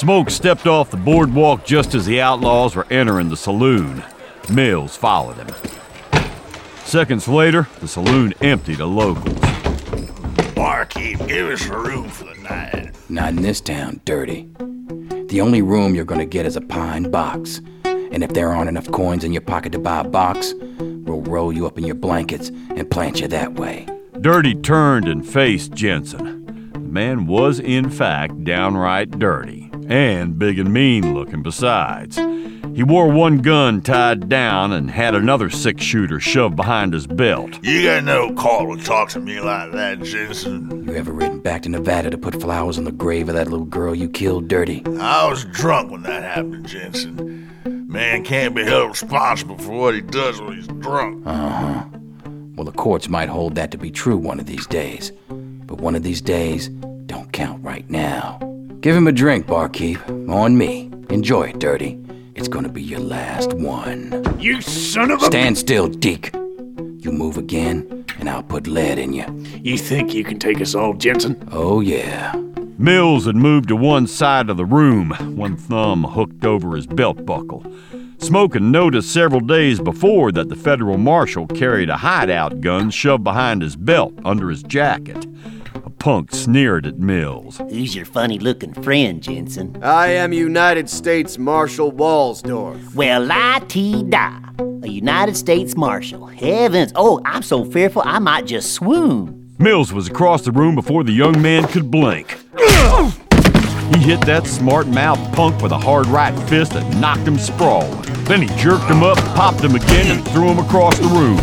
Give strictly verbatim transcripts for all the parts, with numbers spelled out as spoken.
Smoke stepped off the boardwalk just as the outlaws were entering the saloon. Mills followed him. Seconds later, the saloon emptied of locals. Barkeep, give us a room for the night. Not in this town, Dirty. The only room you're gonna get is a pine box. And if there aren't enough coins in your pocket to buy a box, we'll roll you up in your blankets and plant you that way. Dirty turned and faced Jensen. The man was, in fact, downright dirty, and big and mean looking besides. He wore one gun tied down and had another six-shooter shoved behind his belt. You got no call to talk to me like that, Jensen. You ever ridden back to Nevada to put flowers on the grave of that little girl you killed, Dirty? I was drunk when that happened, Jensen. Man can't be held responsible for what he does when he's drunk. Uh-huh. Well, the courts might hold that to be true one of these days. But one of these days don't count right now. Give him a drink, barkeep. On me. Enjoy it, Dirty. It's gonna be your last one. You son of a... Stand still, Deke. You move again, and I'll put lead in you. You think you can take us all, Jensen? Oh, yeah. Mills had moved to one side of the room, one thumb hooked over his belt buckle. Smoke had noticed several days before that the federal marshal carried a hideout gun shoved behind his belt under his jacket. A punk sneered at Mills. Who's your funny-looking friend, Jensen? I am United States Marshal Walsdorf. Well, la-ti-da. A United States Marshal. Heavens. Oh, I'm so fearful I might just swoon. Mills was across the room before the young man could blink. He hit that smart-mouthed punk with a hard right fist that knocked him sprawling. Then he jerked him up, popped him again, and threw him across the room.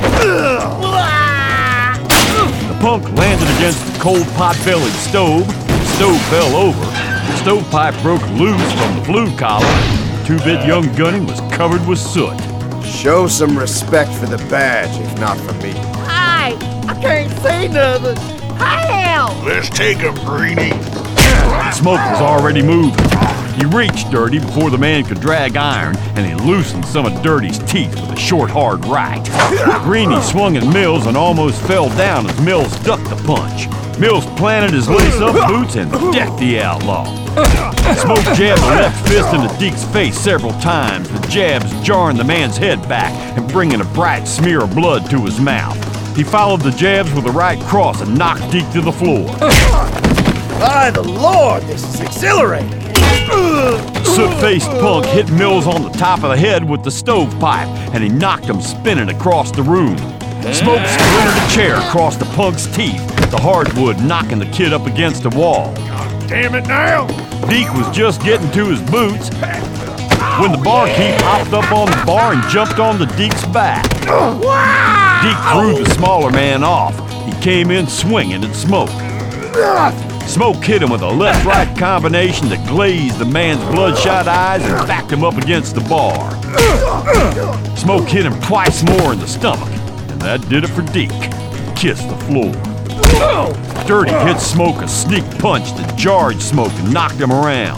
The punk landed against the cold pot-bellied stove. The stove fell over. The stovepipe broke loose from the flue collar. The two-bit young gunny was covered with soot. Show some respect for the badge, if not for me. Hey, I can't say nothing. Help! Let's take him, Greenie. Smoke was already moving. He reached Dirty before the man could drag iron, and he loosened some of Dirty's teeth with a short, hard right. Greenie swung at Mills and almost fell down as Mills ducked the punch. Mills planted his lace-up boots and decked the outlaw. Smoke jabbed the left fist into Deke's face several times, the jabs jarring the man's head back and bringing a bright smear of blood to his mouth. He followed the jabs with a right cross and knocked Deke to the floor. By the Lord, this is exhilarating. Soot-faced punk hit Mills on the top of the head with the stovepipe, and he knocked him spinning across the room. Smoke splintered a chair across the punk's teeth, the hardwood knocking the kid up against the wall. God damn it now! Deke was just getting to his boots when the barkeep hopped up on the bar and jumped onto Deke's back. Deke threw the smaller man off. He came in swinging at Smoke. Smoke hit him with a left-right combination that glazed the man's bloodshot eyes and backed him up against the bar. Smoke hit him twice more in the stomach, and that did it for Deke. He kissed the floor. Dirty hit Smoke a sneak punch that jarred Smoke and knocked him around.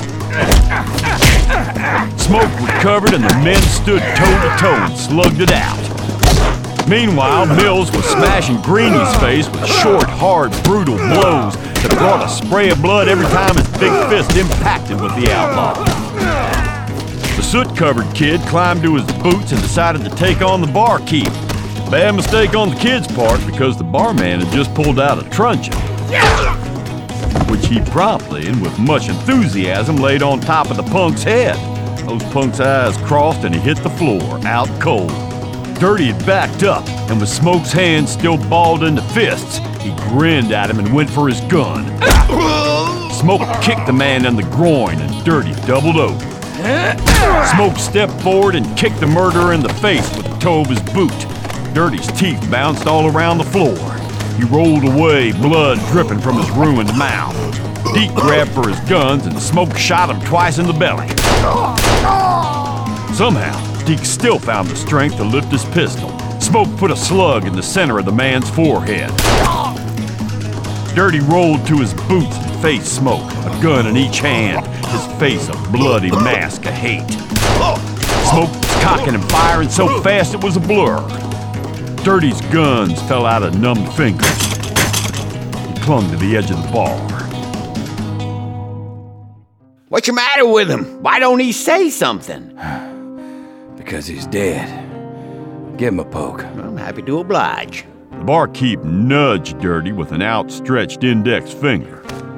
Smoke recovered and the men stood toe-to-toe and slugged it out. Meanwhile, Mills was smashing Greenie's face with short, hard, brutal blows that brought a spray of blood every time his big fist impacted with the outlaw. The soot-covered kid climbed to his boots and decided to take on the barkeep. Bad mistake on the kid's part because the barman had just pulled out a truncheon, which he promptly and with much enthusiasm laid on top of the punk's head. Those punk's eyes crossed and he hit the floor, out cold. Dirty had backed up, and with Smoke's hands still balled into fists, he grinned at him and went for his gun. Smoke kicked the man in the groin, and Dirty doubled over. Smoke stepped forward and kicked the murderer in the face with the toe of his boot. Dirty's teeth bounced all around the floor. He rolled away, blood dripping from his ruined mouth. Deke grabbed for his guns, and Smoke shot him twice in the belly. Somehow, Deke still found the strength to lift his pistol. Smoke put a slug in the center of the man's forehead. Dirty rolled to his boots and faced Smoke, a gun in each hand, his face a bloody mask of hate. Smoke was cocking and firing so fast it was a blur. Dirty's guns fell out of numb fingers. He clung to the edge of the bar. What's the matter with him? Why don't he say something? Because he's dead. Give him a poke. I'm happy to oblige. The barkeep nudged Dirty with an outstretched index finger.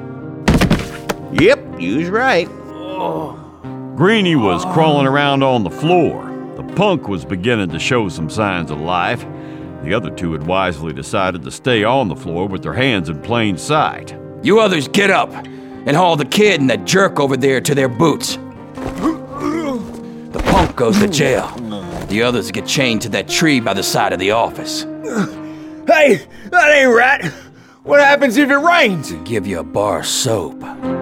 Yep, you's right. Greenie was crawling around on the floor. The punk was beginning to show some signs of life. The other two had wisely decided to stay on the floor with their hands in plain sight. You others get up and haul the kid and that jerk over there to their boots. The punk goes to jail. The others get chained to that tree by the side of the office. Hey, that ain't right. What happens if it rains? To give you a bar of soap.